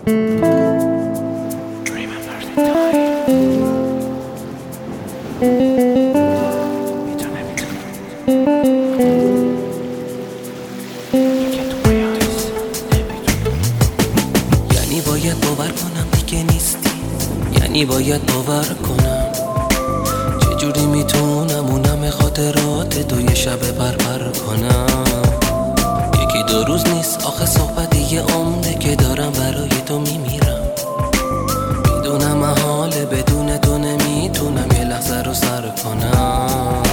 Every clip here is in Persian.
یعنی باید باور کنم دیگه نیستی، یعنی باید باور کنم چجوری میتونم اونم خاطرات تو یه شب بربر کنم. یکی دو روز نیست آخه صحبت یه عمره که دارم برای تو میمیرم. میدونم محاله بدون تو نمیتونم یه لحظه رو سر کنم.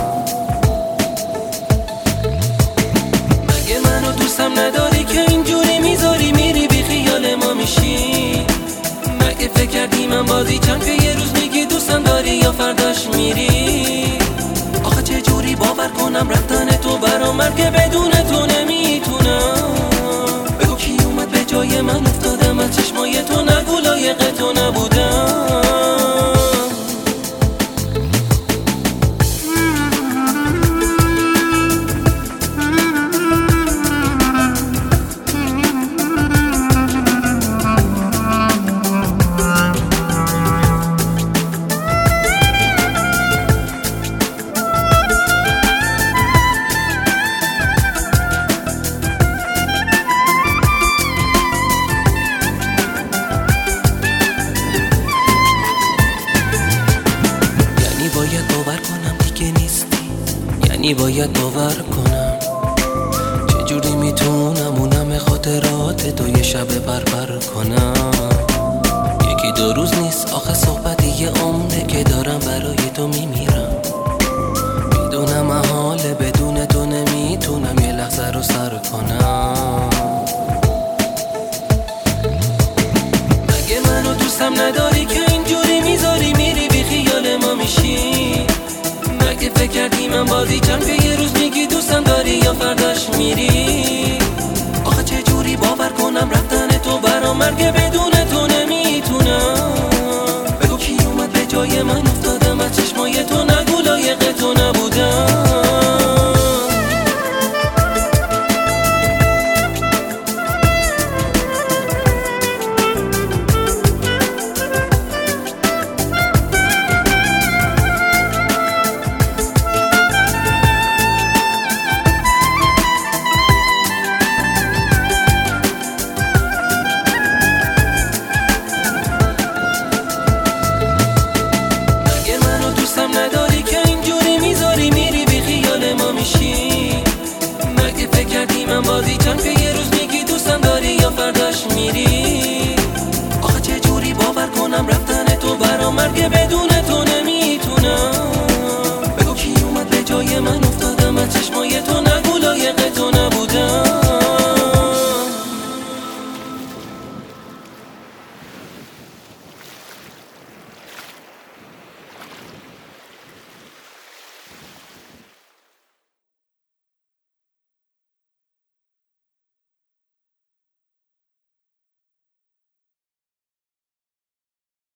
مگه منو دوستم نداری که اینجوری میذاری میری بی خیال ما میشی؟ مگه فکر کردی من بازی چند که یه روز میگی دوستم داری یا فرداش میری؟ آخه چه جوری باور کنم رفتن تو برام مرگ بدون تو نمیتونم. بگو کی اومد به جای من افتادم از چشمای تو، نگو لایق تو نبودم. باید باور کنم دیگه نیستی، یعنی باید باور کنم چجوری میتونم اونم خاطرات تو یه شب بربر کنم. یکی دو روز نیست آخه صحبت یه عمره که دارم برای تو میمیرم. میدونم محاله بدون تو نمیتونم یه لحظه رو سر کنم. مگه منو دوستم نداری که اینجوری میذاری میری بی خیال ما میشی؟ مگه فکر کردی من بازی چند که یه روز میگی دوستم داری یا فرداش میری؟ آخه چه جوری باور کنم رفتن تو برام مرگ بدون تو نمیتونم. بگو کی اومد به جای من افتادم از چشمای تو، نگو لایق تو نبودم. نداری که اینجوری میذاری میری بی خیال ما میشی؟ مگه فکر کردی من بازی چند که یه روز میگی دوستم داری یا فرداش میری؟ آخه چه جوری باور کنم رفتن تو برام مرگ بدون تو نمیتونم. بگو کی اومد به جای من افتادم از چشمای تو.